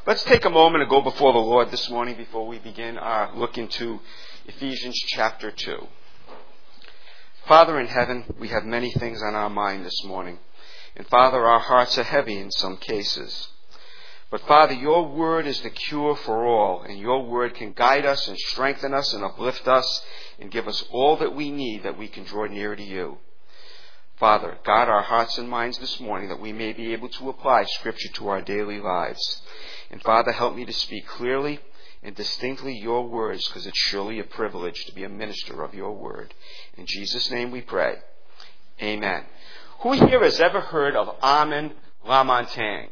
Let's take a moment and go before the Lord this morning before we begin our look into Ephesians chapter 2. Father in heaven, we have many things on our mind this morning. And Father, our hearts are heavy in some cases. But Father, your word is the cure for all, and your word can guide us and strengthen us and uplift us and give us all that we need that we can draw near to you. Father, guard our hearts and minds this morning that we may be able to apply Scripture to our daily lives. And Father, help me to speak clearly and distinctly your words, because it's surely a privilege to be a minister of your word. In Jesus' name we pray. Amen. Who here has ever heard of Armin Lamontagne?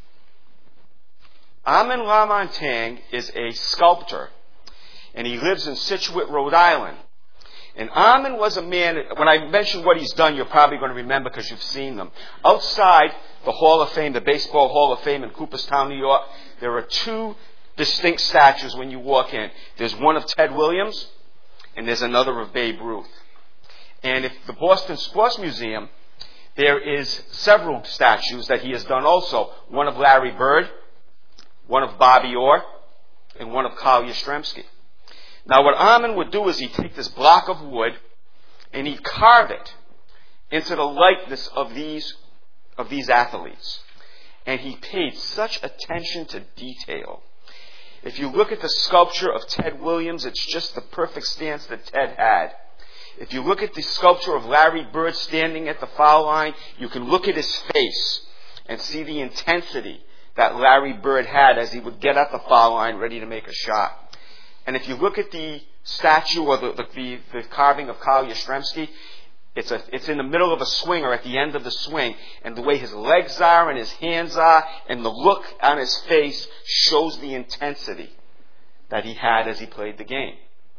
Armin Lamontagne is a sculptor, and he lives in Scituate, Rhode Island. And Armin was a man, when I mention what he's done, you're probably going to remember because you've seen them. Outside the Hall of Fame, the Baseball Hall of Fame in Cooperstown, New York, there are two distinct statues when you walk in. There's one of Ted Williams, and there's another of Babe Ruth. And at the Boston Sports Museum, there is several statues that he has done also. One of Larry Bird, one of Bobby Orr, and one of Carl Yastrzemski. Now what Armin would do is he'd take this block of wood and he'd carve it into the likeness of these athletes. And he paid such attention to detail. If you look at the sculpture of Ted Williams, it's just the perfect stance that Ted had. If you look at the sculpture of Larry Bird standing at the foul line, you can look at his face and see the intensity that Larry Bird had as he would get at the foul line ready to make a shot. And if you look at the statue or the carving of Carl Yastrzemski, it's in the middle of a swing or at the end of the swing. And the way his legs are and his hands are and the look on his face shows the intensity that he had as he played the game.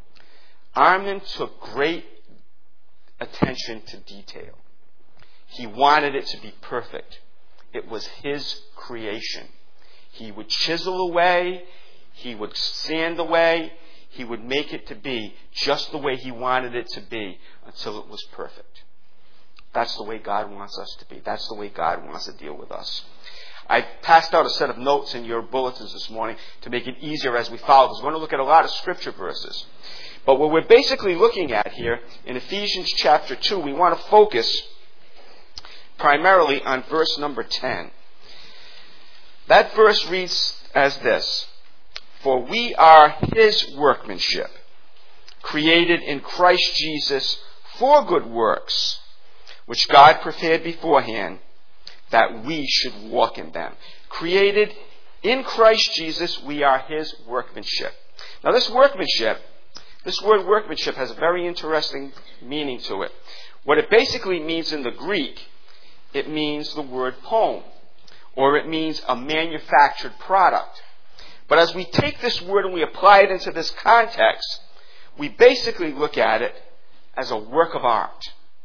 Armin took great attention to detail. He wanted it to be perfect. It was his creation. He would chisel away. He would sand away. He would make it to be just the way he wanted it to be until it was perfect. That's the way God wants us to be. That's the way God wants to deal with us. I passed out a set of notes in your bulletins this morning to make it easier as we follow, because we're going to look at a lot of scripture verses. But what we're basically looking at here in Ephesians chapter 2, we want to focus primarily on verse number 10. That verse reads as this: For we are his workmanship, created in Christ Jesus for good works, which God prepared beforehand that we should walk in them. Created in Christ Jesus, we are his workmanship. Now this word workmanship has a very interesting meaning to it. What it basically means in the Greek, it means the word poem, or it means a manufactured product. But as we take this word and we apply it into this context, we basically look at it as a work of art,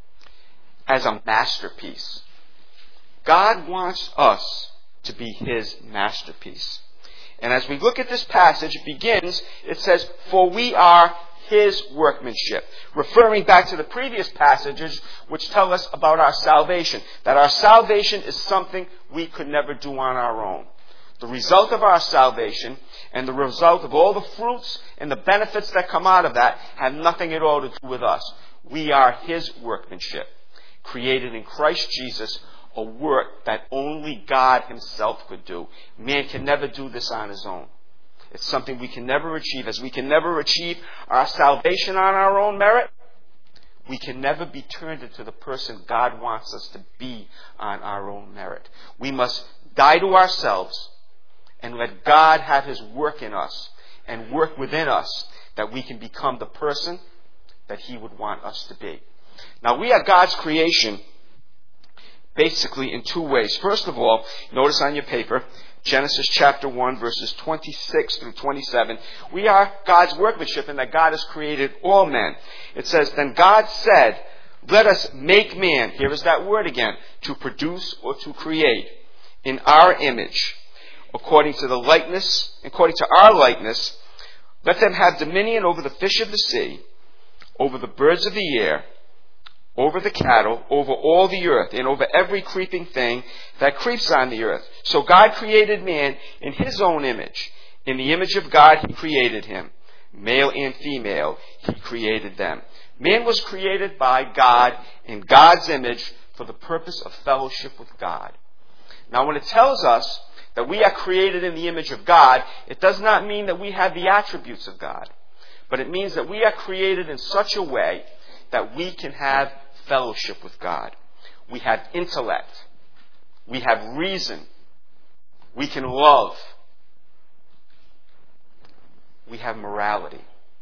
as a masterpiece. God wants us to be his masterpiece. And as we look at this passage, it says, for we are his workmanship, referring back to the previous passages which tell us about our salvation, that our salvation is something we could never do on our own. The result of our salvation and the result of all the fruits and the benefits that come out of that have nothing at all to do with us. We are his workmanship, created in Christ Jesus, a work that only God himself could do. Man can never do this on his own. It's something we can never achieve. As we can never achieve our salvation on our own merit, we can never be turned into the person God wants us to be on our own merit. We must die to ourselves and let God have his work in us and work within us that we can become the person that he would want us to be. Now, we are God's creation basically in two ways. First of all, notice on your paper, Genesis chapter 1, verses 26 through 27. We are God's workmanship in that God has created all men. It says, then God said, let us make man, here is that word again, to produce or to create in our image, according to our likeness, let them have dominion over the fish of the sea, over the birds of the air, over the cattle, over all the earth, and over every creeping thing that creeps on the earth. So God created man in his own image. In the image of God he created him. Male and female he created them. Man was created by God in God's image for the purpose of fellowship with God. Now when it tells us that we are created in the image of God, it does not mean that we have the attributes of God. But it means that we are created in such a way that we can have fellowship with God. We have intellect. We have reason. We can love. We have morality.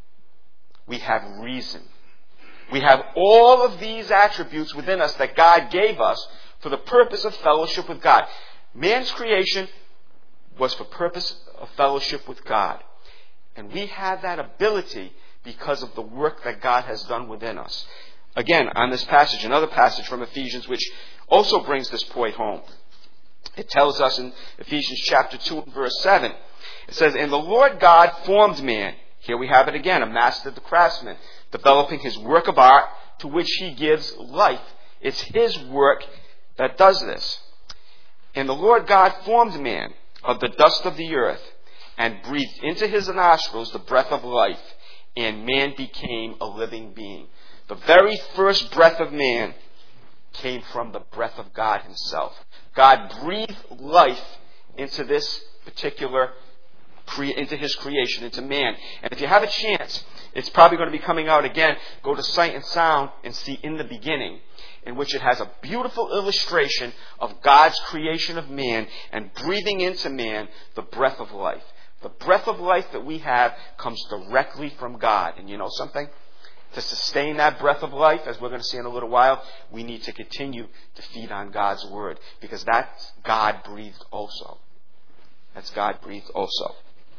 We have reason. We have all of these attributes within us that God gave us for the purpose of fellowship with God. Man's creation was for purpose of fellowship with God. And we have that ability because of the work that God has done within us. Again, on this passage, another passage from Ephesians which also brings this point home. It tells us in Ephesians chapter 2 and verse 7, it says, "And the Lord God formed man." Here we have it again, a master, the craftsman, developing his work of art to which he gives life. It's his work that does this. "And the Lord God formed man of the dust of the earth and breathed into his nostrils the breath of life, and man became a living being." The very first breath of man came from the breath of God himself. God breathed life into this particular, into his creation, into man. And if you have a chance, it's probably going to be coming out again. Go to Sight and Sound and see In the Beginning, in which it has a beautiful illustration of God's creation of man and breathing into man the breath of life. The breath of life that we have comes directly from God. And you know something? To sustain that breath of life, as we're going to see in a little while, we need to continue to feed on God's Word, because that's God-breathed also. That's God-breathed also.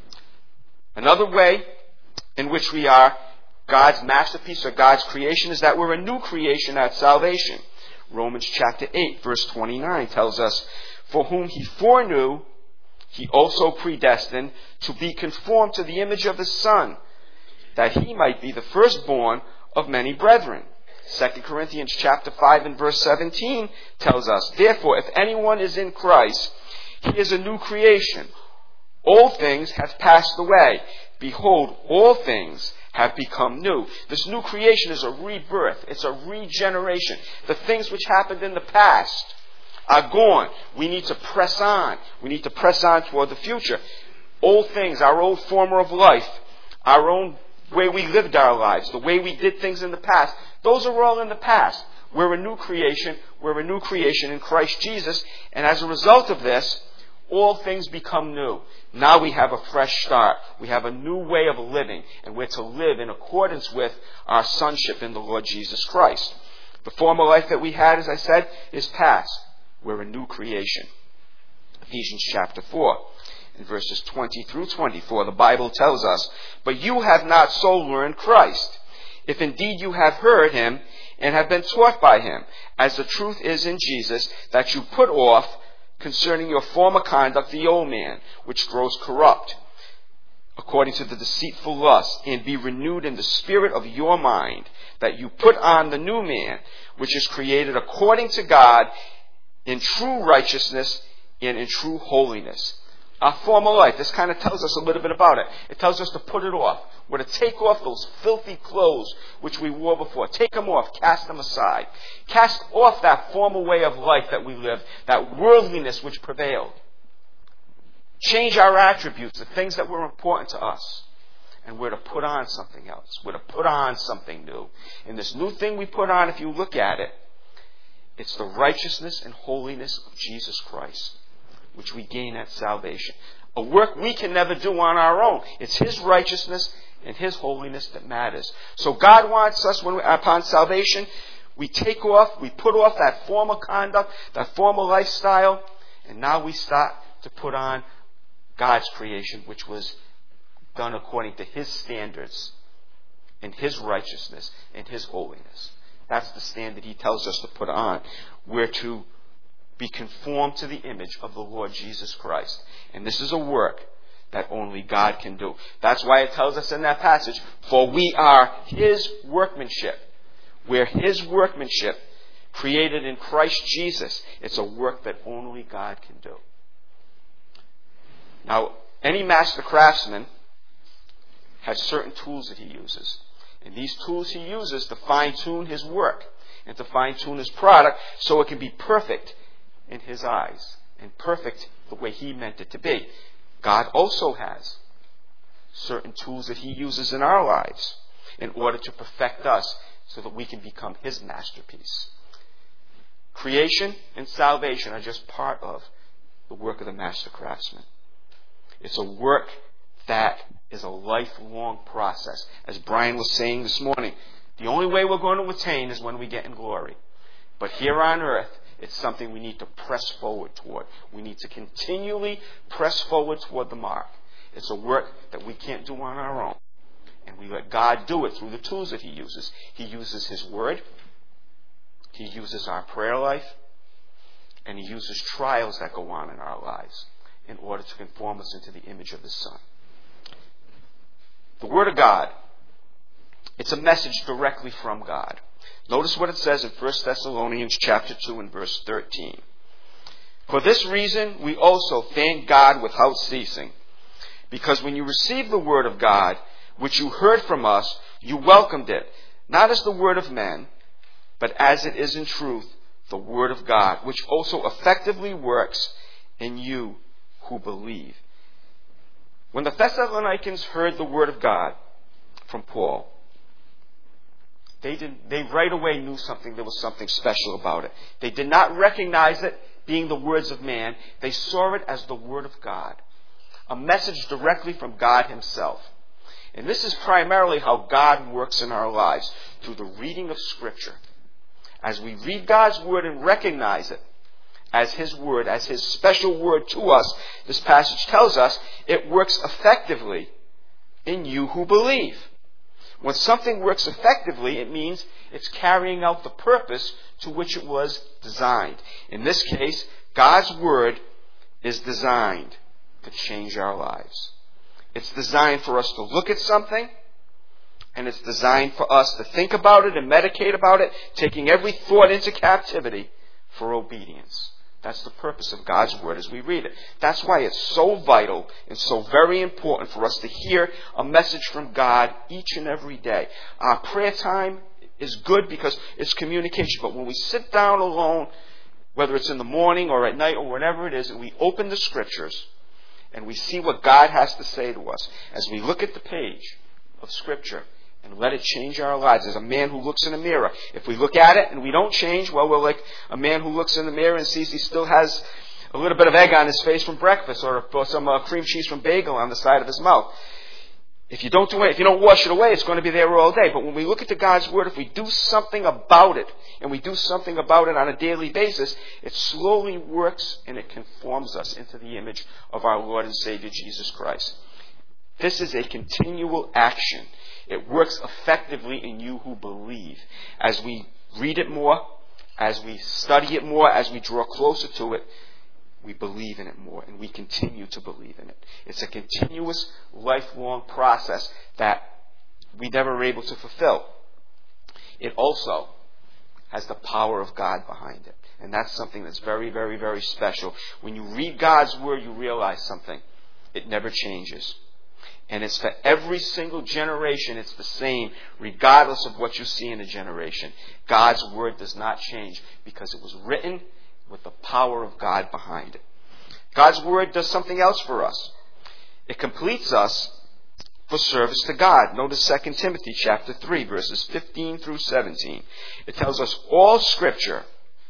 Another way in which we are God's masterpiece or God's creation is that we're a new creation at salvation. Romans chapter 8, verse 29 tells us, "For whom he foreknew, he also predestined to be conformed to the image of his Son, that he might be the firstborn of many brethren." 2 Corinthians chapter 5 and verse 17 tells us, "Therefore, if anyone is in Christ, he is a new creation. Old things have passed away. Behold, all things have become new." This new creation is a rebirth. It's a regeneration. The things which happened in the past are gone. We need to press on. We need to press on toward the future. Old things, our old form of life, our own way we lived our lives, the way we did things in the past, those are all in the past. We're a new creation. We're a new creation in Christ Jesus. And as a result of this, all things become new. Now we have a fresh start. We have a new way of living, and we're to live in accordance with our sonship in the Lord Jesus Christ. The former life that we had, as I said, is past. We're a new creation. Ephesians chapter 4. In verses 20 through 24, the Bible tells us, "But you have not so learned Christ, if indeed you have heard him and have been taught by him, as the truth is in Jesus, that you put off concerning your former conduct the old man, which grows corrupt, according to the deceitful lust, and be renewed in the spirit of your mind, that you put on the new man, which is created according to God in true righteousness and in true holiness." Our former life, this kind of tells us a little bit about it. It tells us to put it off. We're to take off those filthy clothes which we wore before. Take them off. Cast them aside. Cast off that former way of life that we lived, that worldliness which prevailed. Change our attributes, the things that were important to us. And we're to put on something else. We're to put on something new. And this new thing we put on, if you look at it, it's the righteousness and holiness of Jesus Christ, which we gain at salvation. A work we can never do on our own. It's his righteousness and his holiness that matters. So God wants us, when upon salvation, we put off that former conduct, that former lifestyle, and now we start to put on God's creation, which was done according to his standards and his righteousness and his holiness. That's the standard he tells us to put on. We're to be conformed to the image of the Lord Jesus Christ. And this is a work that only God can do. That's why it tells us in that passage, "For we are his workmanship." We're His workmanship, created in Christ Jesus. It's a work that only God can do. Now, any master craftsman has certain tools that he uses. And these tools he uses to fine-tune his work and to fine-tune his product so it can be perfect in his eyes and perfect the way he meant it to be. God also has certain tools that He uses in our lives in order to perfect us so that we can become His masterpiece. Creation and salvation are just part of the work of the master craftsman. It's a work that is a lifelong process. As Brian was saying this morning, the only way we're going to attain is when we get in glory. But here on earth, it's something we need to press forward toward. We need to continually press forward toward the mark. It's a work that we can't do on our own. And we let God do it through the tools that He uses. He uses His Word. He uses our prayer life. And He uses trials that go on in our lives in order to conform us into the image of His Son. The Word of God, it's a message directly from God. Notice what it says in 1 Thessalonians chapter 2 and verse 13. For this reason we also thank God without ceasing, because when you received the word of God, which you heard from us, you welcomed it, not as the word of men, but as it is in truth, the word of God, which also effectively works in you who believe. When the Thessalonians heard the word of God from Paul, they right away knew there was something special about it. They did not recognize it being the words of man. They saw it as the word of God. A message directly from God Himself. And this is primarily how God works in our lives, through the reading of Scripture. As we read God's Word and recognize it as His Word, as His special Word to us, this passage tells us it works effectively in you who believe. When something works effectively, it means it's carrying out the purpose to which it was designed. In this case, God's Word is designed to change our lives. It's designed for us to look at something, and it's designed for us to think about it and meditate about it, taking every thought into captivity for obedience. That's the purpose of God's Word as we read it. That's why it's so vital and so very important for us to hear a message from God each and every day. Our prayer time is good because it's communication, but when we sit down alone, whether it's in the morning or at night or whenever it is, and we open the Scriptures, and we see what God has to say to us, as we look at the page of Scripture and let it change our lives. As a man who looks in a mirror, if we look at it and we don't change, well, we're like a man who looks in the mirror and sees he still has a little bit of egg on his face from breakfast, or some cream cheese from bagel on the side of his mouth. If you don't wash it away, it's going to be there all day. But when we look at God's Word, if we do something about it, and we do something about it on a daily basis, it slowly works and it conforms us into the image of our Lord and Savior Jesus Christ. This is a continual action. It works effectively in you who believe. As we read it more, as we study it more, as we draw closer to it, we believe in it more, and we continue to believe in it. It's a continuous, lifelong process that we never are able to fulfill. It also has the power of God behind it. And that's something that's very, very, very special. When you read God's Word, you realize something. It never changes. And it's for every single generation, it's the same, regardless of what you see in a generation. God's Word does not change because it was written with the power of God behind it. God's Word does something else for us. It completes us for service to God. Notice 2 Timothy chapter 3, verses 15 through 17. It tells us all Scripture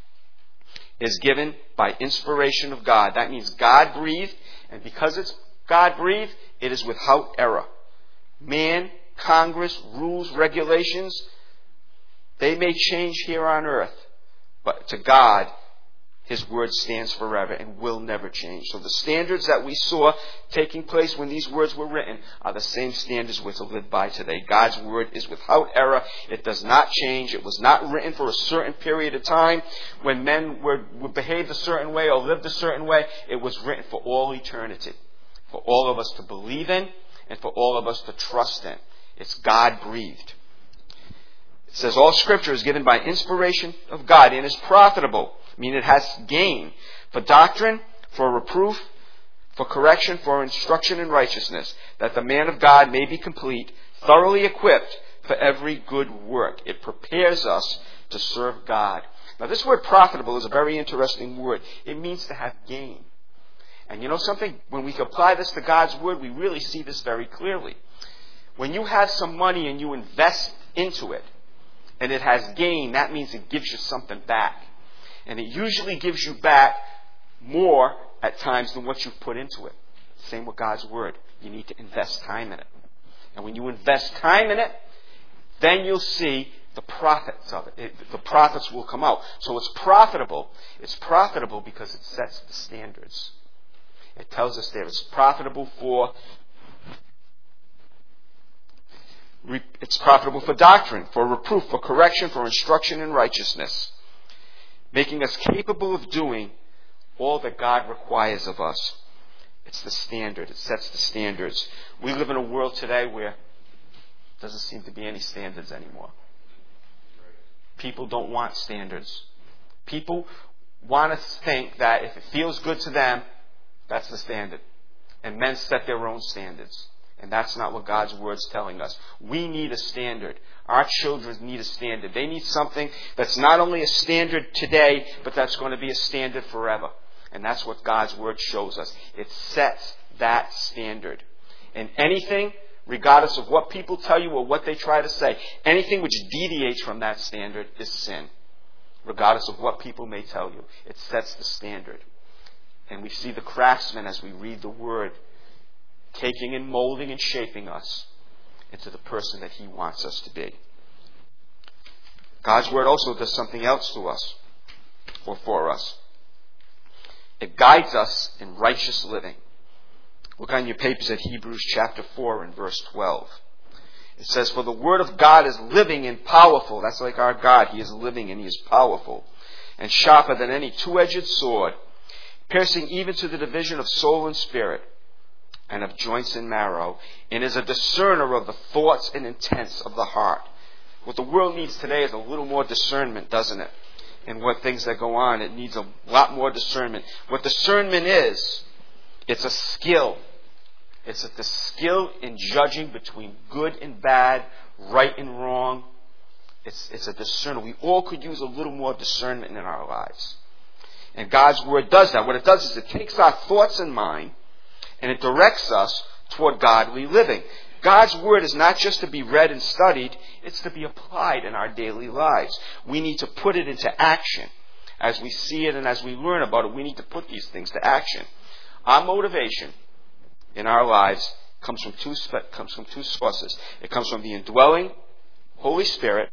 is given by inspiration of God. That means God breathed, and because it's God breathed, it is without error. Man, Congress, rules, regulations, they may change here on earth, but to God, His Word stands forever and will never change. So the standards that we saw taking place when these words were written are the same standards we're to live by today. God's Word is without error. It does not change. It was not written for a certain period of time when men were behaved a certain way or lived a certain way. It was written for all eternity, for all of us to believe in and for all of us to trust in. It's God-breathed. It says all Scripture is given by inspiration of God and is profitable. I mean, it has gain for doctrine, for reproof, for correction, for instruction in righteousness, that the man of God may be complete, thoroughly equipped for every good work. It prepares us to serve God. Now, this word profitable is a very interesting word. It means to have gain. And you know something? When we apply this to God's Word, we really see this very clearly. When you have some money and you invest into it, and it has gain, that means it gives you something back. And it usually gives you back more at times than what you've put into it. Same with God's Word. You need to invest time in it. And when you invest time in it, then you'll see the profits of it. The profits will come out. So it's profitable. It's profitable because it sets the standards. It tells us there it's profitable for doctrine, for reproof, for correction, for instruction in righteousness, making us capable of doing all that God requires of us. It's the standard. It sets the standards. We live in a world today where there doesn't seem to be any standards anymore. People don't want standards. People want to think that if it feels good to them, that's the standard. And men set their own standards. And that's not what God's Word's telling us. We need a standard. Our children need a standard. They need something that's not only a standard today, but that's going to be a standard forever. And that's what God's Word shows us. It sets that standard. And anything, regardless of what people tell you or what they try to say, anything which deviates from that standard is sin. Regardless of what people may tell you. It sets the standard. And we see the craftsman as we read the Word, taking and molding and shaping us into the person that He wants us to be. God's Word also does something else to us, or for us. It guides us in righteous living. Look on your papers at Hebrews chapter 4 and verse 12. It says, "For the Word of God is living and powerful." That's like our God. He is living and He is powerful. "And sharper than any two-edged sword, piercing even to the division of soul and spirit, and of joints and marrow, and is a discerner of the thoughts and intents of the heart." What the world needs today is a little more discernment, doesn't it? In what things that go on, it needs a lot more discernment. What discernment is, it's a skill. It's the skill in judging between good and bad, right and wrong. It's a discernment. We all could use a little more discernment in our lives. And God's Word does that. What it does is it takes our thoughts in mind and it directs us toward godly living. God's Word is not just to be read and studied, it's to be applied in our daily lives. We need to put it into action. As we see it and as we learn about it, we need to put these things to action. Our motivation in our lives comes from two sources. It comes from the indwelling Holy Spirit,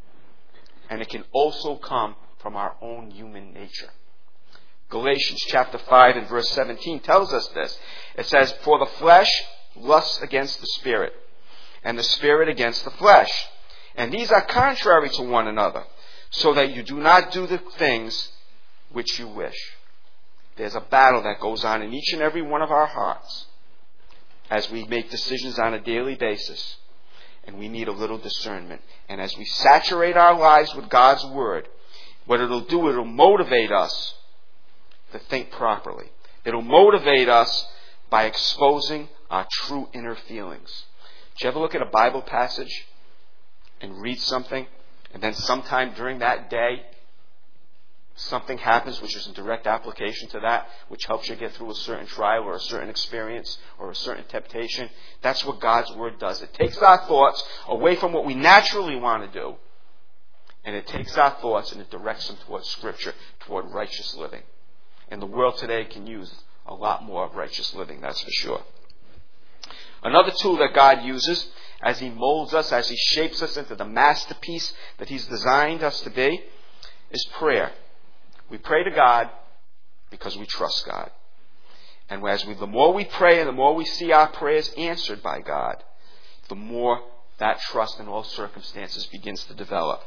and it can also come from our own human nature. Galatians chapter 5 and verse 17 tells us this. It says, "For the flesh lusts against the Spirit, and the Spirit against the flesh. And these are contrary to one another, so that you do not do the things which you wish." There's a battle that goes on in each and every one of our hearts as we make decisions on a daily basis. And we need a little discernment. And as we saturate our lives with God's Word, what it'll do, it'll motivate us to think properly. It'll motivate us by exposing our true inner feelings. Did you ever look at a Bible passage and read something, and then sometime during that day, something happens which is in direct application to that, which helps you get through a certain trial or a certain experience or a certain temptation? That's what God's Word does. It takes our thoughts away from what we naturally want to do, and it takes our thoughts and it directs them towards Scripture, toward righteous living. And the world today can use a lot more of righteous living, that's for sure. Another tool that God uses as He molds us, as He shapes us into the masterpiece that He's designed us to be, is prayer. We pray to God because we trust God. And the more we pray and the more we see our prayers answered by God, the more that trust in all circumstances begins to develop.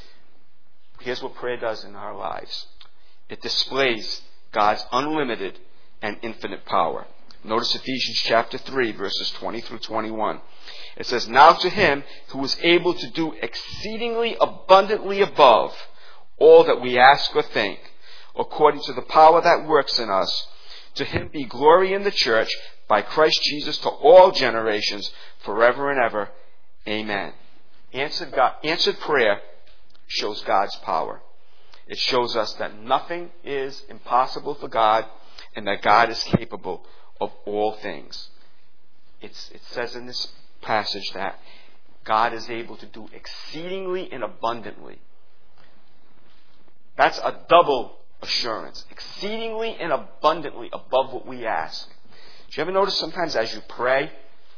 Here's what prayer does in our lives. It displays God's unlimited and infinite power. Notice Ephesians chapter 3, verses 20 through 21. It says, "Now to him who is able to do exceedingly abundantly above all that we ask or think, according to the power that works in us, to him be glory in the church by Christ Jesus to all generations, forever and ever. Amen." Answered prayer shows God's power. It shows us that nothing is impossible for God and that God is capable of all things. It says in this passage that God is able to do exceedingly and abundantly. That's a double assurance. Exceedingly and abundantly above what we ask. Do you ever notice sometimes as you pray,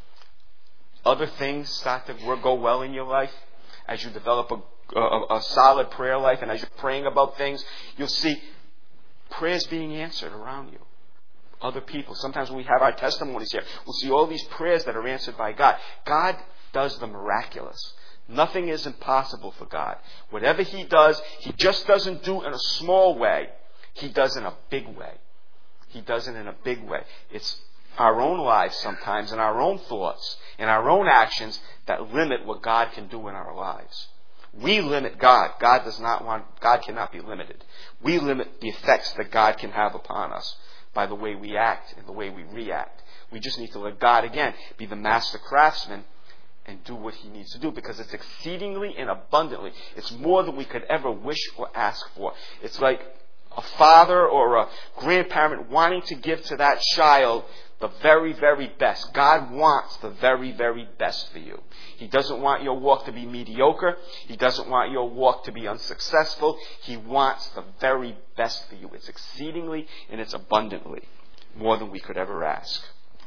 other things start to go well in your life? As you develop a solid prayer life and as you're praying about things, you'll see prayers being answered around you. Other people. Sometimes when we have our testimonies here, we'll see all these prayers that are answered by God. God does the miraculous. Nothing is impossible for God. Whatever He does, He just doesn't do in a small way. He does in a big way. He does it in a big way. It's our own lives sometimes and our own thoughts and our own actions that limit what God can do in our lives. We limit God. God cannot be limited. We limit the effects that God can have upon us by the way we act and the way we react. We just need to let God, again, be the master craftsman and do what He needs to do, because it's exceedingly and abundantly. It's more than we could ever wish or ask for. It's like a father or a grandparent wanting to give to that child the very, very best. God wants the very, very best for you. He doesn't want your walk to be mediocre. He doesn't want your walk to be unsuccessful. He wants the very best for you. It's exceedingly and it's abundantly more than we could ever ask.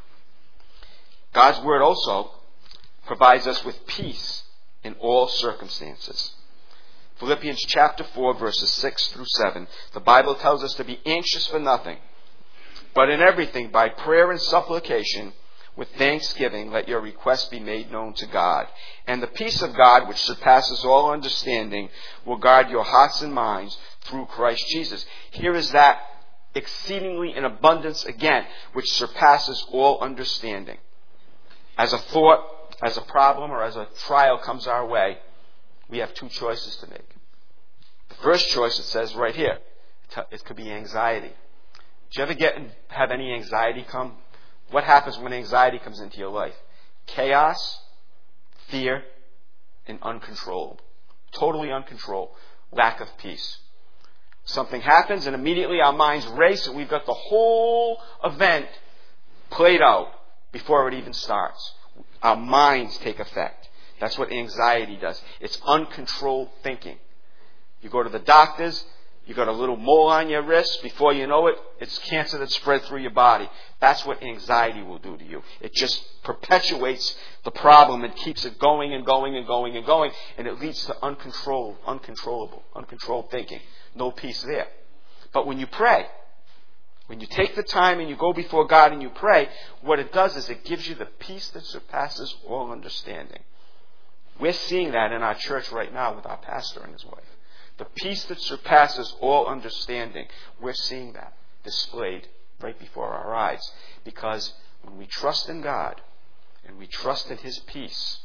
God's Word also provides us with peace in all circumstances. Philippians chapter 4, verses 6 through 7. The Bible tells us to be anxious for nothing, but in everything, by prayer and supplication, with thanksgiving, let your requests be made known to God. And the peace of God, which surpasses all understanding, will guard your hearts and minds through Christ Jesus. Here is that exceedingly in abundance again, which surpasses all understanding. As a thought, as a problem, or as a trial comes our way, we have two choices to make. The first choice, it says right here, it could be anxiety. Do you ever have any anxiety come? What happens when anxiety comes into your life? Chaos, fear, and uncontrolled. Totally uncontrolled. Lack of peace. Something happens and immediately our minds race and we've got the whole event played out before it even starts. Our minds take effect. That's what anxiety does. It's uncontrolled thinking. You go to the doctors, you got a little mole on your wrist. Before you know it, it's cancer that's spread through your body. That's what anxiety will do to you. It just perpetuates the problem and keeps it going and going and going and going. And it leads to uncontrolled thinking. No peace there. But when you pray, when you take the time and you go before God and you pray, what it does is it gives you the peace that surpasses all understanding. We're seeing that in our church right now with our pastor and his wife. The peace that surpasses all understanding, we're seeing that displayed right before our eyes. Because when we trust in God and we trust in His peace,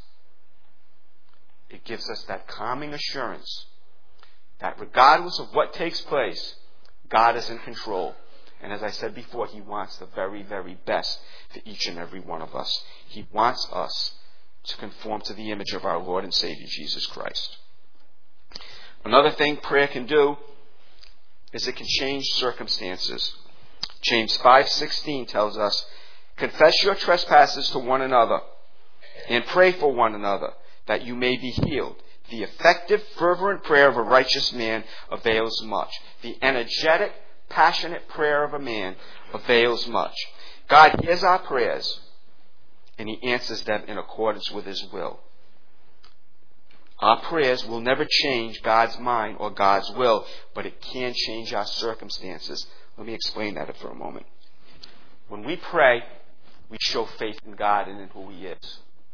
it gives us that calming assurance that regardless of what takes place, God is in control. And as I said before, He wants the very, very best for each and every one of us. He wants us to conform to the image of our Lord and Savior Jesus Christ. Another thing prayer can do is it can change circumstances. James 5:16 tells us, "Confess your trespasses to one another and pray for one another that you may be healed. The effective, fervent prayer of a righteous man avails much." The energetic, passionate prayer of a man avails much. God hears our prayers and He answers them in accordance with His will. Our prayers will never change God's mind or God's will, but it can change our circumstances. Let me explain that for a moment. When we pray, we show faith in God and in who He is.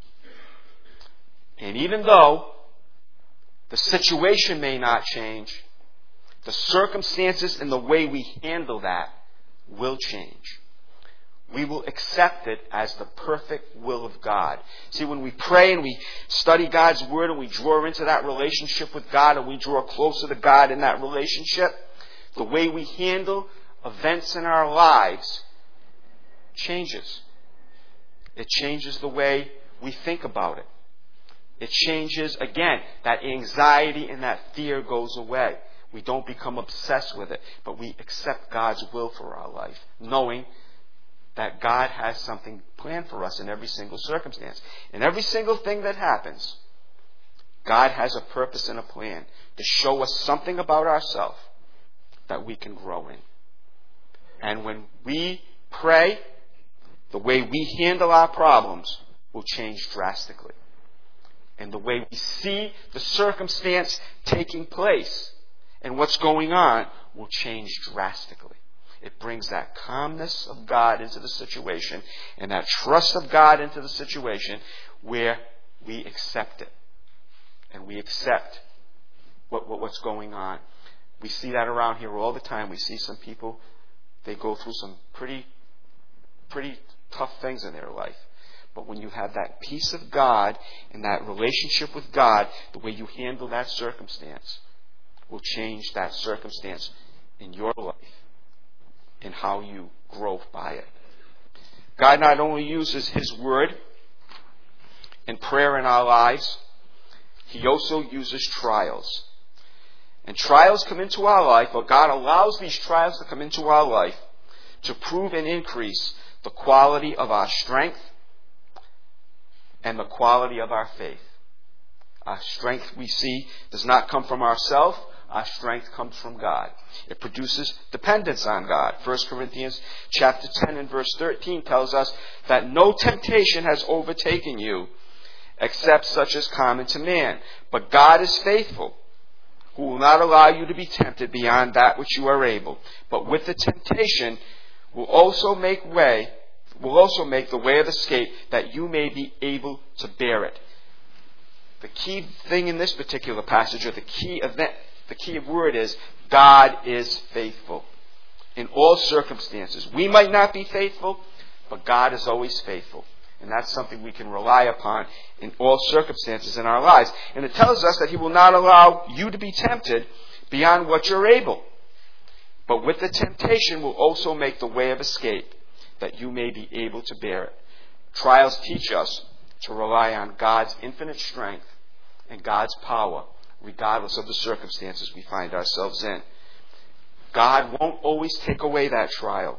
And even though the situation may not change, the circumstances and the way we handle that will change. we will accept it as the perfect will of God. See, when we pray and we study God's Word and we draw into that relationship with God and we draw closer to God in that relationship, the way we handle events in our lives changes. It changes the way we think about it. It changes, again, that anxiety and that fear goes away. We don't become obsessed with it, but we accept God's will for our life, knowing that God has something planned for us in every single circumstance. In every single thing that happens, God has a purpose and a plan to show us something about ourselves that we can grow in. And when we pray, the way we handle our problems will change drastically. And the way we see the circumstance taking place and what's going on will change drastically. It brings that calmness of God into the situation and that trust of God into the situation where we accept it. And we accept what's going on. We see that around here all the time. We see some people, they go through some pretty tough things in their life. But when you have that peace of God and that relationship with God, the way you handle that circumstance will change that circumstance in your life and how you grow by it. God not only uses His Word and prayer in our lives, He also uses trials. And trials come into our life, or God allows these trials to come into our life to prove and increase the quality of our strength and the quality of our faith. Our strength, we see, does not come from ourselves. Our strength comes from God. It produces dependence on God. 1 Corinthians chapter 10 and verse 13 tells us that no temptation has overtaken you except such as common to man. But God is faithful, who will not allow you to be tempted beyond that which you are able. But with the temptation will also make the way of escape that you may be able to bear it. The key thing in this particular passage, or the key word is, God is faithful in all circumstances. We might not be faithful, but God is always faithful. And that's something we can rely upon in all circumstances in our lives. And it tells us that He will not allow you to be tempted beyond what you're able. But with the temptation will also make the way of escape, that you may be able to bear it. Trials teach us to rely on God's infinite strength and God's power, regardless of the circumstances we find ourselves in. God won't always take away that trial.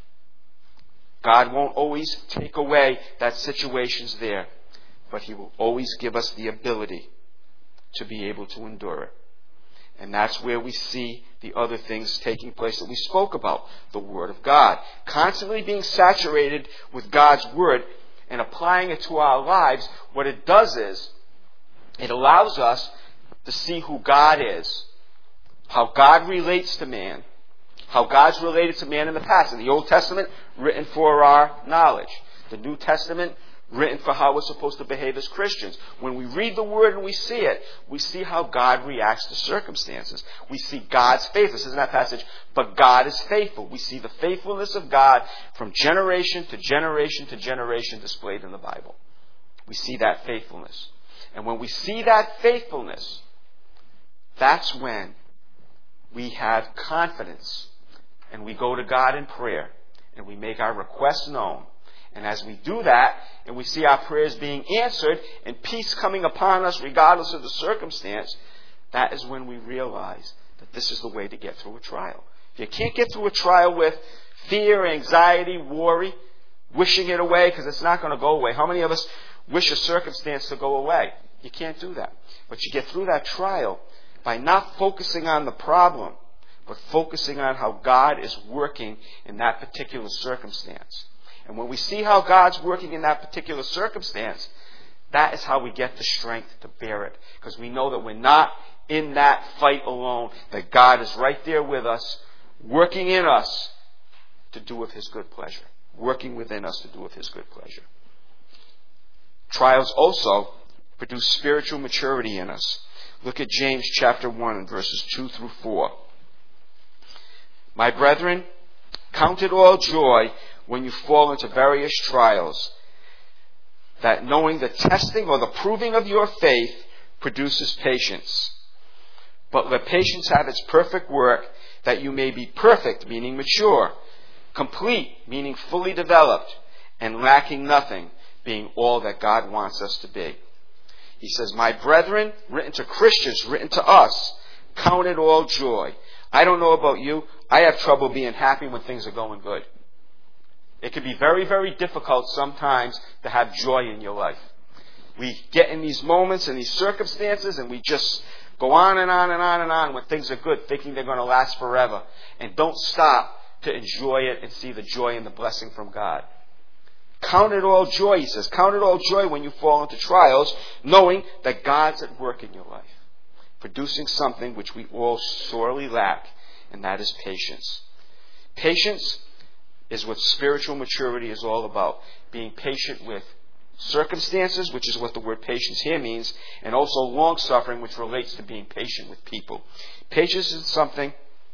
God won't always take away that situation's there, but He will always give us the ability to be able to endure it. And that's where we see the other things taking place that we spoke about. The Word of God. Constantly being saturated with God's Word and applying it to our lives, what it does is, it allows us to see who God is, how God relates to man, how God's related to man in the past. In the Old Testament, written for our knowledge. The New Testament, written for how we're supposed to behave as Christians. When we read the Word and we see how God reacts to circumstances. We see God's faithfulness. This is that passage, but God is faithful. We see the faithfulness of God from generation to generation to generation displayed in the Bible. We see that faithfulness. And when we see that faithfulness, that's when we have confidence and we go to God in prayer and we make our requests known. And as we do that, and we see our prayers being answered and peace coming upon us regardless of the circumstance, that is when we realize that this is the way to get through a trial. If you can't get through a trial with fear, anxiety, worry, wishing it away because it's not going to go away. How many of us wish a circumstance to go away? You can't do that. But you get through that trial by not focusing on the problem, but focusing on how God is working in that particular circumstance. And when we see how God's working in that particular circumstance, that is how we get the strength to bear it. Because we know that we're not in that fight alone, that God is right there with us, working in us to do with His good pleasure. Working within us to do with His good pleasure. Trials also produce spiritual maturity in us. Look at James chapter 1, verses 2 through 4. My brethren, count it all joy when you fall into various trials, that knowing the testing or the proving of your faith produces patience. But let patience have its perfect work, that you may be perfect, meaning mature, complete, meaning fully developed, and lacking nothing, being all that God wants us to be. He says, my brethren, written to Christians, written to us, count it all joy. I don't know about you. I have trouble being happy when things are going good. It can be very, very difficult sometimes to have joy in your life. We get in these moments and these circumstances and we just go on and on and on and on when things are good, thinking they're going to last forever. And don't stop to enjoy it and see the joy and the blessing from God. Count it all joy, he says. Count it all joy when you fall into trials, knowing that God's at work in your life, producing something which we all sorely lack, and that is patience. Patience is what spiritual maturity is all about. Being patient with circumstances, which is what the word patience here means, and also long-suffering, which relates to being patient with people. Patience is something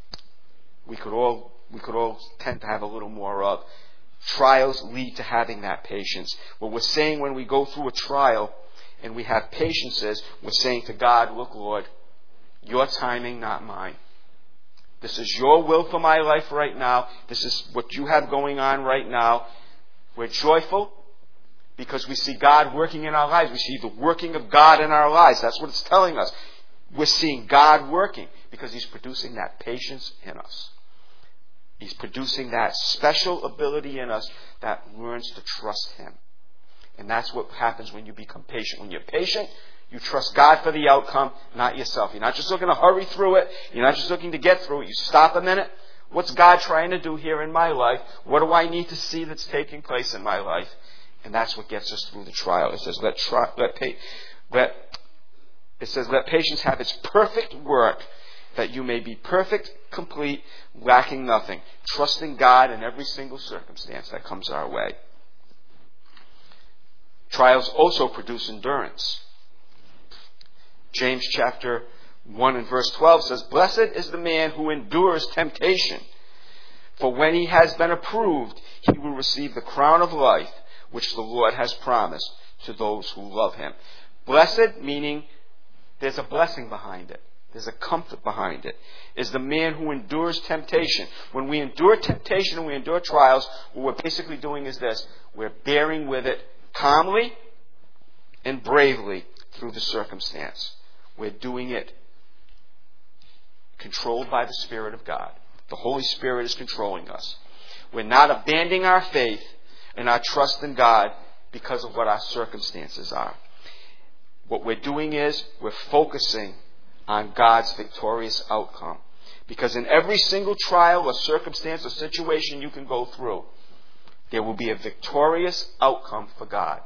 we could all tend to have a little more of. Trials lead to having that patience. What we're saying when we go through a trial and we have patience is, we're saying to God, look, Lord, your timing, not mine. This is your will for my life right now. This is what you have going on right now. We're joyful because we see God working in our lives. We see the working of God in our lives. That's what it's telling us. We're seeing God working because He's producing that patience in us. He's producing that special ability in us that learns to trust Him. And that's what happens when you become patient. When you're patient, you trust God for the outcome, not yourself. You're not just looking to hurry through it. You're not just looking to get through it. You stop a minute. What's God trying to do here in my life? What do I need to see that's taking place in my life? And that's what gets us through the trial. It says, let patience have its perfect work, that you may be perfect, complete, lacking nothing, trusting God in every single circumstance that comes our way. Trials also produce endurance. James chapter 1 and verse 12 says, blessed is the man who endures temptation, for when he has been approved, he will receive the crown of life, which the Lord has promised to those who love Him. Blessed, meaning there's a blessing behind it. There's a comfort behind it. Is the man who endures temptation. When we endure temptation and we endure trials, what we're basically doing is this. We're bearing with it calmly and bravely through the circumstance. We're doing it controlled by the Spirit of God. The Holy Spirit is controlling us. We're not abandoning our faith and our trust in God because of what our circumstances are. What we're doing is we're focusing on God's victorious outcome. Because in every single trial or circumstance or situation you can go through, there will be a victorious outcome for God.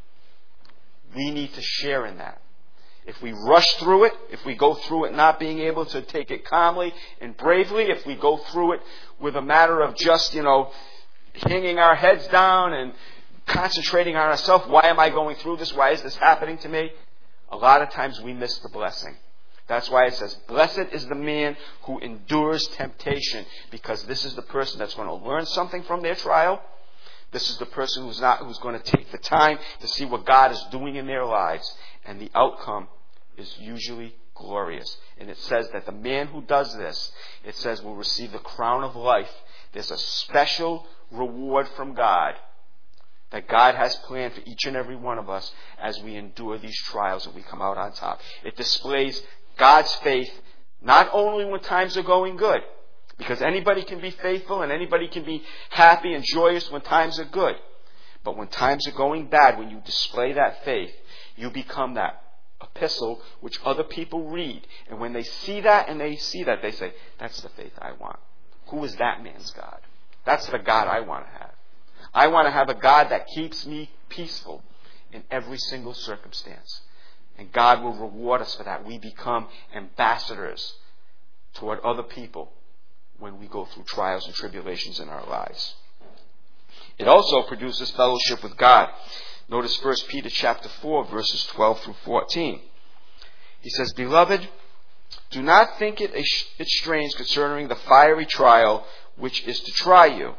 We need to share in that. If we rush through it, if we go through it not being able to take it calmly and bravely, if we go through it with a matter of just, hanging our heads down and concentrating on ourselves, why am I going through this? Why is this happening to me? A lot of times we miss the blessing. That's why it says, blessed is the man who endures temptation, because this is the person that's going to learn something from their trial. This is the person who's going to take the time to see what God is doing in their lives. And the outcome is usually glorious. And it says that the man who does this, it says, will receive the crown of life. There's a special reward from God that God has planned for each and every one of us as we endure these trials and we come out on top. It displays God's faith not only when times are going good, because anybody can be faithful and anybody can be happy and joyous when times are good. But when times are going bad, when you display that faith, you become that epistle which other people read. And when they see that, they say, that's the faith I want. Who is that man's God? That's the God I want to have. I want to have a God that keeps me peaceful in every single circumstance. And God will reward us for that. We become ambassadors toward other people when we go through trials and tribulations in our lives. It also produces fellowship with God. Notice 1 Peter chapter 4, verses 12 through 14. He says, Beloved, do not think it strange concerning the fiery trial which is to try you,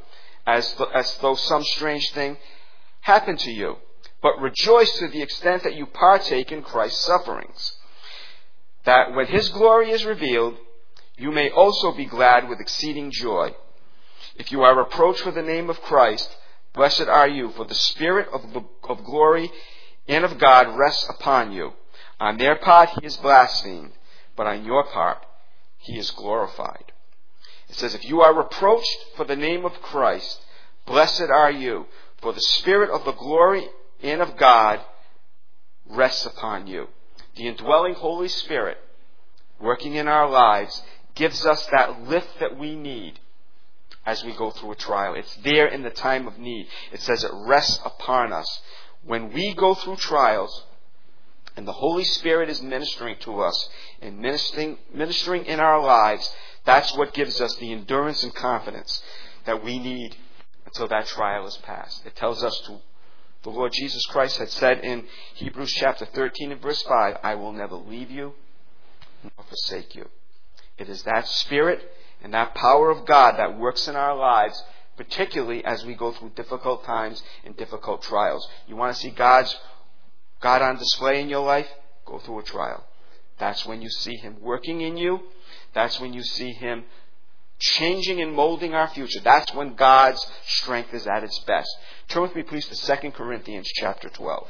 as though some strange thing happened to you, but rejoice to the extent that you partake in Christ's sufferings, that when his glory is revealed, you may also be glad with exceeding joy. If you are reproached for the name of Christ, blessed are you, for the Spirit of glory and of God rests upon you. On their part he is blasphemed, but on your part he is glorified. It says, if you are reproached for the name of Christ, blessed are you, for the Spirit of the glory and of God rests upon you. The indwelling Holy Spirit working in our lives gives us that lift that we need as we go through a trial. It's there in the time of need. It says it rests upon us. When we go through trials and the Holy Spirit is ministering to us and ministering in our lives, that's what gives us the endurance and confidence that we need until that trial is past. It tells us the Lord Jesus Christ had said in Hebrews chapter 13 and verse 5, I will never leave you nor forsake you. It is that Spirit and that power of God that works in our lives, particularly as we go through difficult times and difficult trials. You want to see God on display in your life? Go through a trial. That's when you see him working in you. That's when you see him changing and molding our future. That's when God's strength is at its best. Turn with me, please, to 2 Corinthians chapter 12.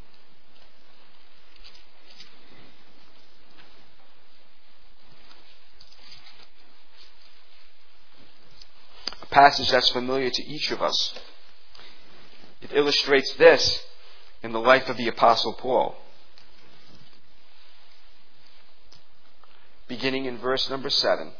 A passage that's familiar to each of us. It illustrates this in the life of the Apostle Paul. Beginning in verse number 7.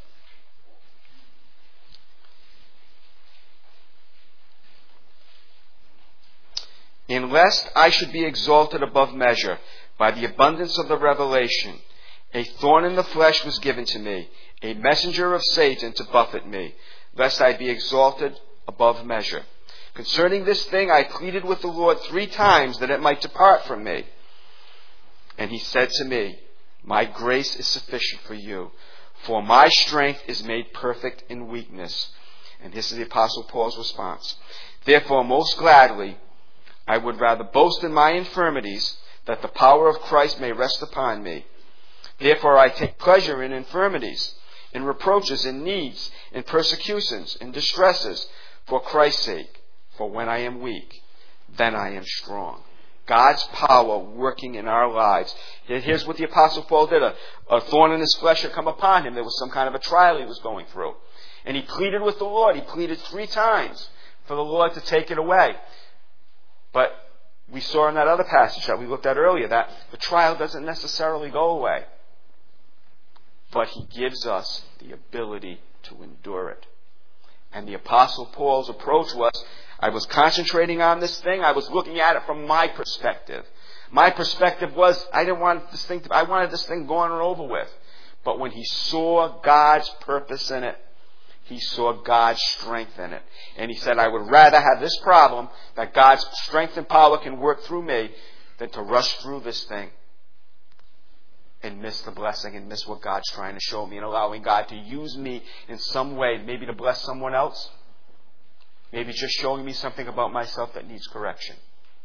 And lest I should be exalted above measure by the abundance of the revelation, a thorn in the flesh was given to me, a messenger of Satan to buffet me, lest I be exalted above measure. Concerning this thing I pleaded with the Lord 3 times that it might depart from me. And he said to me, my grace is sufficient for you, for my strength is made perfect in weakness. And this is the Apostle Paul's response. Therefore, most gladly, I would rather boast in my infirmities, that the power of Christ may rest upon me. Therefore I take pleasure in infirmities, in reproaches, in needs, in persecutions, in distresses, for Christ's sake. For when I am weak, then I am strong. God's power working in our lives. Here's what the Apostle Paul did. A thorn in his flesh had come upon him. There was some kind of a trial he was going through. And he pleaded with the Lord. He pleaded 3 times for the Lord to take it away. But we saw in that other passage that we looked at earlier that the trial doesn't necessarily go away. But he gives us the ability to endure it. And the Apostle Paul's approach was, I was concentrating on this thing. I was looking at it from my perspective. My perspective was, I wanted this thing gone and over with. But when he saw God's purpose in it, he saw God's strength in it. And he said, I would rather have this problem, that God's strength and power can work through me, than to rush through this thing and miss the blessing and miss what God's trying to show me, and allowing God to use me in some way, maybe to bless someone else, maybe just showing me something about myself that needs correction.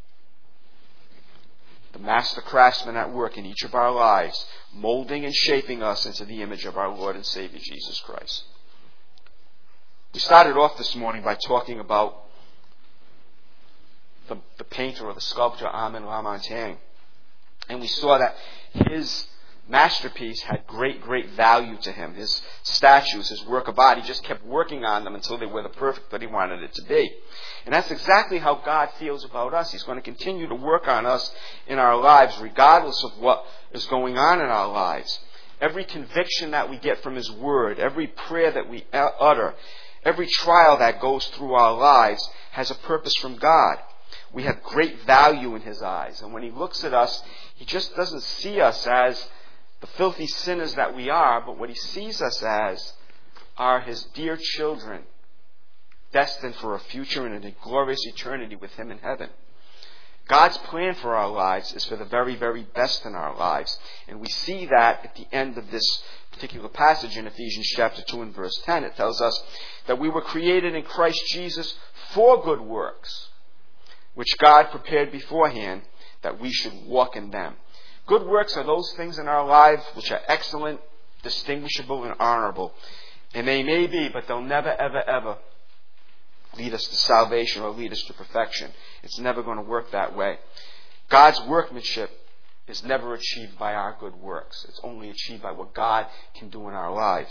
The master craftsman at work in each of our lives, molding and shaping us into the image of our Lord and Savior Jesus Christ. We started off this morning by talking about the painter or the sculptor Armand Lamontagne. And we saw that his masterpiece had great, great value to him. His statues, his work of art, he just kept working on them until they were the perfect that he wanted it to be. And that's exactly how God feels about us. He's going to continue to work on us in our lives regardless of what is going on in our lives. Every conviction that we get from His Word, every prayer that we utter, every trial that goes through our lives has a purpose from God. We have great value in His eyes. And when He looks at us, He just doesn't see us as the filthy sinners that we are, but what He sees us as are His dear children, destined for a future and a glorious eternity with Him in heaven. God's plan for our lives is for the very, very best in our lives. And we see that at the end of this particular passage in Ephesians chapter 2 and verse 10. It tells us that we were created in Christ Jesus for good works, which God prepared beforehand that we should walk in them. Good works are those things in our lives which are excellent, distinguishable, and honorable. And they may be, but they'll never, ever, ever lead us to salvation or lead us to perfection. It's never going to work that way. God's workmanship is never achieved by our good works. It's only achieved by what God can do in our lives.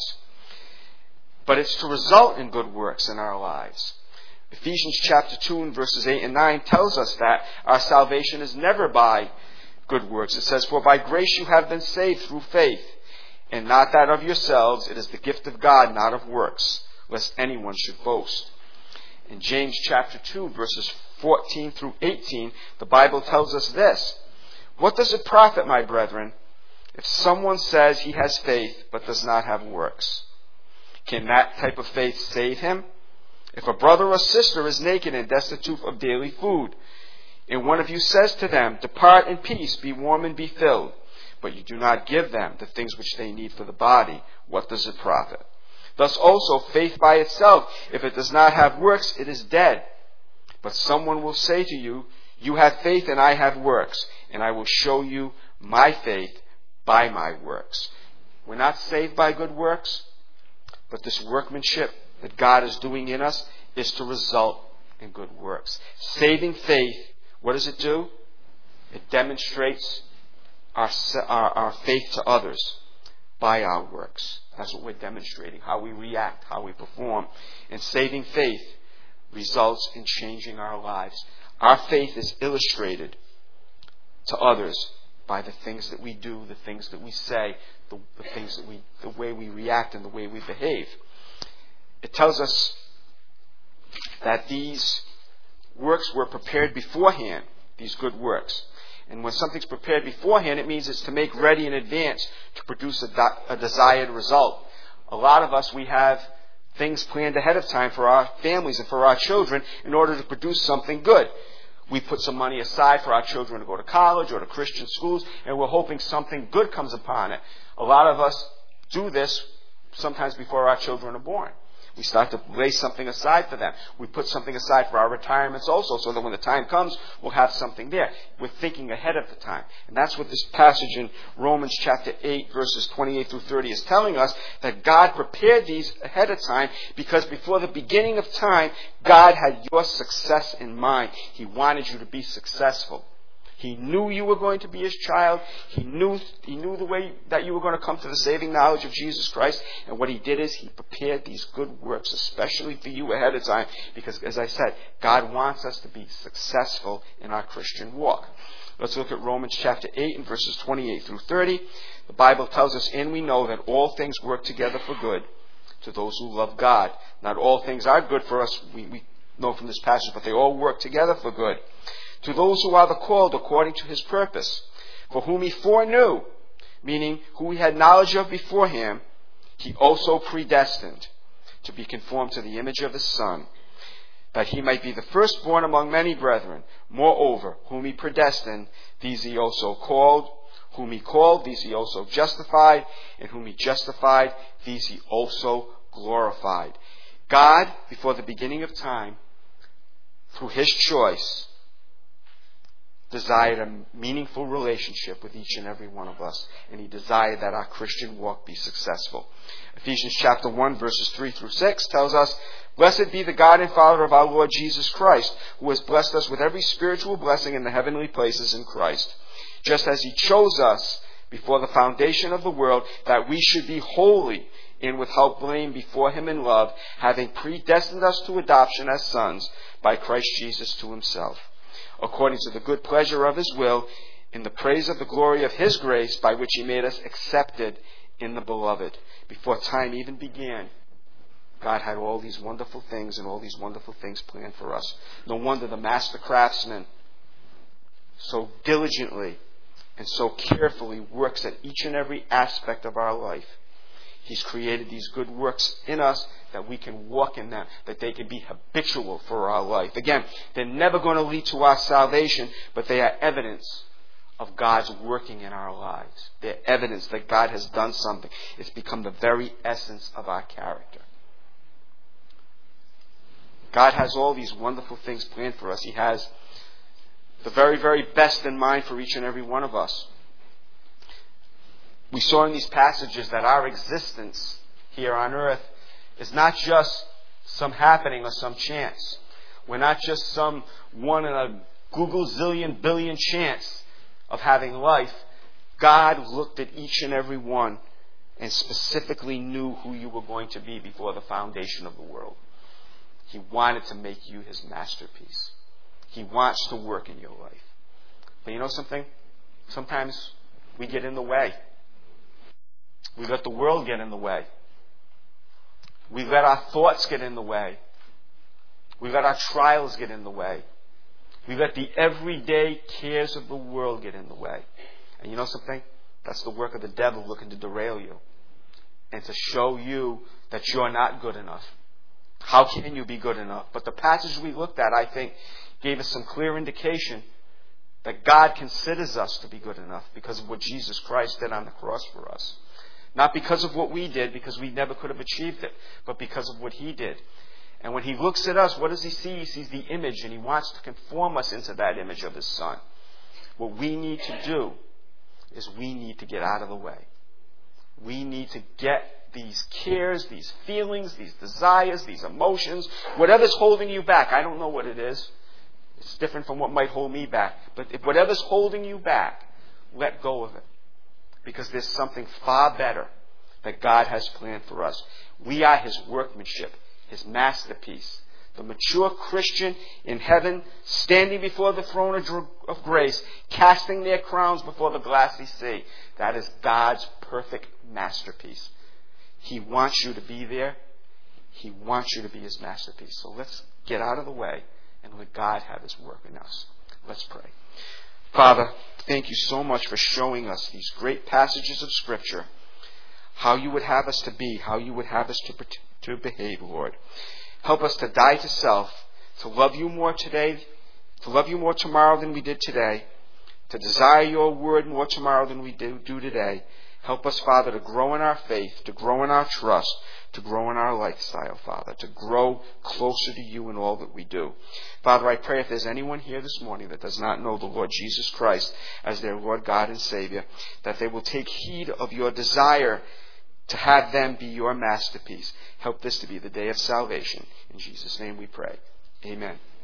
But it's to result in good works in our lives. Ephesians chapter 2 and verses 8 and 9 tells us that our salvation is never by good works. It says, "For by grace you have been saved through faith, and not that of yourselves. It is the gift of God, not of works, lest anyone should boast." In James chapter 2, verses 14 through 18, the Bible tells us this: "What does it profit, my brethren, if someone says he has faith but does not have works? Can that type of faith save him? If a brother or sister is naked and destitute of daily food, and one of you says to them, 'Depart in peace, be warm and be filled,' but you do not give them the things which they need for the body, what does it profit? Thus also faith by itself, if it does not have works, it is dead. But someone will say to you, 'You have faith and I have works, and I will show you my faith by my works.'" We're not saved by good works, but this workmanship that God is doing in us is to result in good works. Saving faith, what does it do? It demonstrates our faith to others by our works. That's what we're demonstrating, how we react, how we perform. And saving faith results in changing our lives. Our faith is illustrated to others by the things that we do, the things that we say, the way we react and the way we behave. It tells us that these works were prepared beforehand, these good works. And when something's prepared beforehand, it means it's to make ready in advance to produce a desired result. A lot of us, we have things planned ahead of time for our families and for our children in order to produce something good. We put some money aside for our children to go to college or to Christian schools, and we're hoping something good comes upon it. A lot of us do this sometimes before our children are born. We start to lay something aside for them. We put something aside for our retirements also, so that when the time comes, we'll have something there. We're thinking ahead of the time. And that's what this passage in Romans chapter 8, verses 28 through 30 is telling us, that God prepared these ahead of time because before the beginning of time, God had your success in mind. He wanted you to be successful. He knew you were going to be His child. He knew the way that you were going to come to the saving knowledge of Jesus Christ. And what He did is He prepared these good works, especially for you ahead of time, because, as I said, God wants us to be successful in our Christian walk. Let's look at Romans chapter 8 and verses 28 through 30. The Bible tells us, "And we know that all things work together for good to those who love God." Not all things are good for us, we know from this passage, but they all work together for good. "To those who are the called according to His purpose, for whom He foreknew," meaning who He had knowledge of beforehand, He also predestined to be conformed to the image of His Son, that He might be the firstborn among many brethren. Moreover, whom He predestined, these He also called. Whom He called, these He also justified. And whom He justified, these He also glorified. God, before the beginning of time, through His choice, desired a meaningful relationship with each and every one of us. And He desired that our Christian walk be successful. Ephesians chapter 1, verses 3 through 6 tells us, "Blessed be the God and Father of our Lord Jesus Christ, who has blessed us with every spiritual blessing in the heavenly places in Christ, just as He chose us before the foundation of the world, that we should be holy and without blame before Him in love, having predestined us to adoption as sons by Christ Jesus to Himself, according to the good pleasure of His will, in the praise of the glory of His grace, by which He made us accepted in the Beloved." Before time even began, God had all these wonderful things and all these wonderful things planned for us. No wonder the master craftsman so diligently and so carefully works at each and every aspect of our life. He's created these good works in us that we can walk in them, that they can be habitual for our life. Again, they're never going to lead to our salvation, but they are evidence of God's working in our lives. They're evidence that God has done something. It's become the very essence of our character. God has all these wonderful things planned for us. He has the very, very best in mind for each and every one of us. We saw in these passages that our existence here on earth is not just some happening or some chance. We're not just some one in a Google zillion billion chance of having life. God looked at each and every one and specifically knew who you were going to be before the foundation of the world. He wanted to make you His masterpiece. He wants to work in your life. But you know something? Sometimes we get in the way. We let the world get in the way. We let our thoughts get in the way. We let our trials get in the way. We let the everyday cares of the world get in the way. And you know something? That's the work of the devil looking to derail you and to show you that you're not good enough. How can you be good enough? But the passage we looked at, I think, gave us some clear indication that God considers us to be good enough because of what Jesus Christ did on the cross for us. Not because of what we did, because we never could have achieved it, but because of what He did. And when He looks at us, what does He see? He sees the image, and He wants to conform us into that image of His Son. What we need to do is we need to get out of the way. We need to get these cares, these feelings, these desires, these emotions, whatever's holding you back. I don't know what it is. It's different from what might hold me back. But if whatever's holding you back, let go of it. Because there's something far better that God has planned for us. We are His workmanship, His masterpiece. The mature Christian in heaven, standing before the throne of grace, casting their crowns before the glassy sea. That is God's perfect masterpiece. He wants you to be there. He wants you to be His masterpiece. So let's get out of the way and let God have His work in us. Let's pray. Father, thank you so much for showing us these great passages of Scripture, how you would have us to be, how you would have us to behave, Lord. Help us to die to self, to love you more today, to love you more tomorrow than we did today, to desire your word more tomorrow than we do today. Help us, Father, to grow in our faith, to grow in our trust, to grow in our lifestyle, Father, to grow closer to you in all that we do. Father, I pray if there's anyone here this morning that does not know the Lord Jesus Christ as their Lord, God, and Savior, that they will take heed of your desire to have them be your masterpiece. Help this to be the day of salvation. In Jesus' name we pray. Amen.